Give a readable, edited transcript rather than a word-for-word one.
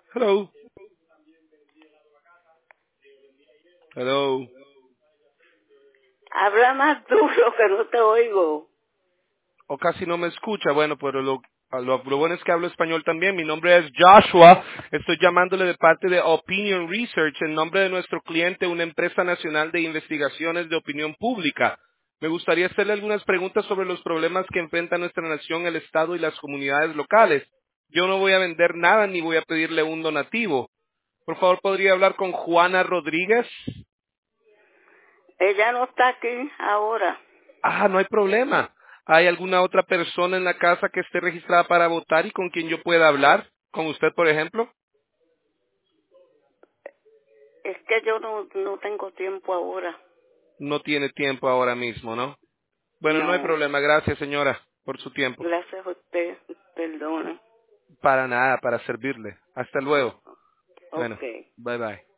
Hello. Hello. Habla más duro que no te oigo. O casi no me escucha. Bueno, pero lo bueno es que hablo español también. Mi nombre es Joshua. Estoy llamándole de parte de Opinion Research en nombre de nuestro cliente, una empresa nacional de investigaciones de opinión pública. Me gustaría hacerle algunas preguntas sobre los problemas que enfrenta nuestra nación, el Estado y las comunidades locales. Yo no voy a vender nada ni voy a pedirle un donativo. Por favor, ¿podría hablar con Juana Rodríguez? Ella no está aquí ahora. Ah, no hay problema. ¿Hay alguna otra persona en la casa que esté registrada para votar y con quien yo pueda hablar? ¿Con usted, por ejemplo? Es que yo no tengo tiempo ahora. No tiene tiempo ahora mismo, ¿no? Bueno, no hay No, problema. Gracias, señora, por su tiempo. gracias a usted. Perdone. Para nada, para servirle. Hasta luego. Bueno, Ok. bye bye.